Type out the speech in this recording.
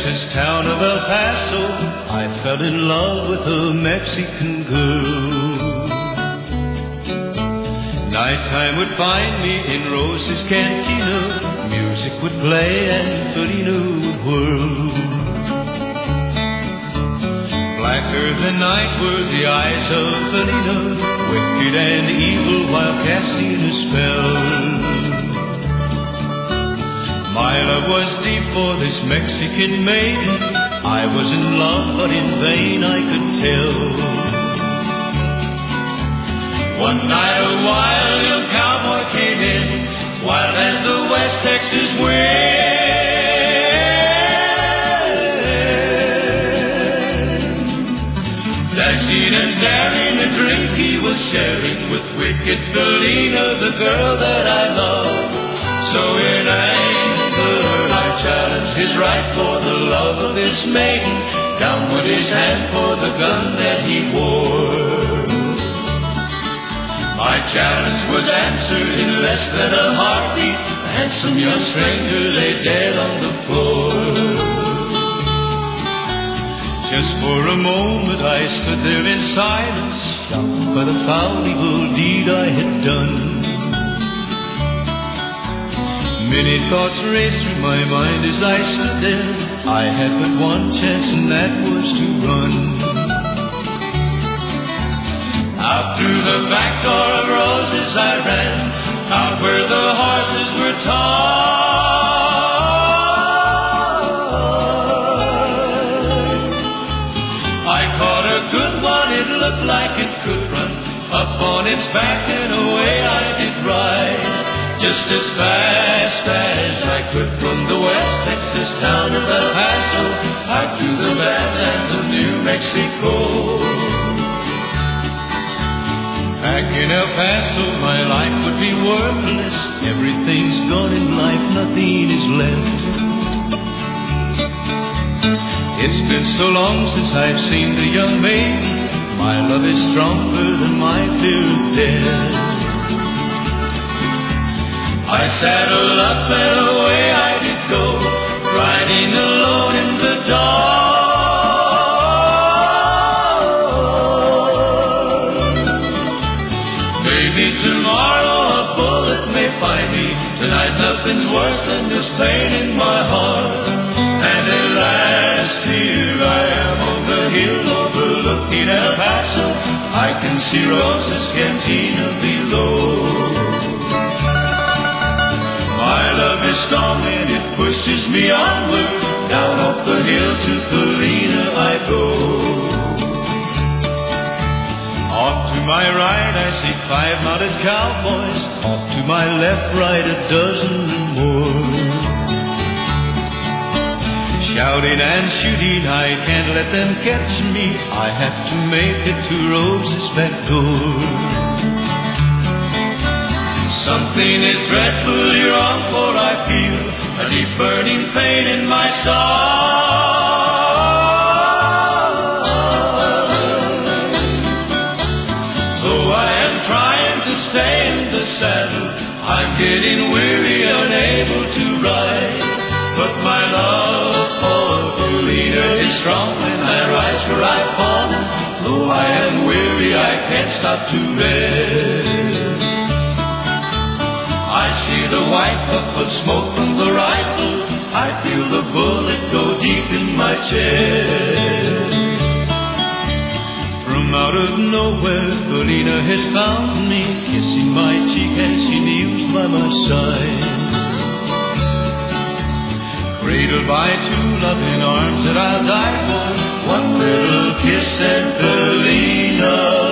Texas town of El Paso, I fell in love with a Mexican girl. Nighttime would find me in Rose's cantina. Music would play and Felina would whirl. Blacker than night were the eyes of Felina, wicked and evil while casting a spell. My love was deep for this Mexican maiden. I was in love, but in vain I could tell. One night a wild young cowboy came in, wild as the West Texas wind. Dashing and daring, a drink he was sharing with wicked Felina, the girl that I loved. So in anger I challenged his right for the love of this maiden. Down went his hand for the gun that he wore. My challenge was answered in less than a heartbeat. A handsome young stranger lay dead on the floor. Just for a moment I stood there in silence, shocked by the foul evil deed I had done. Many thoughts raced through my mind as I stood there. I had but one chance, and that was to run. Out through the back door of Roses I ran, out where the horses were tied. I caught a good one, it looked like it could run. Up on its back and away I did ride, just as fast as I could from the West Texas town of El Paso out to the badlands of New Mexico. Back in El Paso, my life would be worthless. Everything's gone in life, nothing is left. It's been so long since I've seen the young maiden. My love is stronger than my fear of death. I saddled up and away I did go, riding alone in the dark. Maybe tomorrow a bullet may find me. Tonight nothing's worse than this pain in my heart. And at last here I am on the hill overlooking El Paso. I can see Rose's cantina below. My love is strong and it pushes me onward. Down off the hill to Felina I go. Off to my right I see 5 mounted cowboys. Off to my left, right, a dozen and more. Shouting and shooting, I can't let them catch me. I have to make it to Rose's back door. Something is dreadfully wrong, for I feel a deep burning pain in my soul. Though I am trying to stay in the saddle, I'm getting weary, unable to ride. But my love for Felina is strong, and I rise where I've fallen. Though I am weary, I can't stop to rest. I see the white puff of smoke from the rifle. I feel the bullet go deep in my chest. From out of nowhere, Felina has found me, kissing my cheek as she kneels by my side. Cradled by 2 loving arms that I'll die for, one little kiss and Felina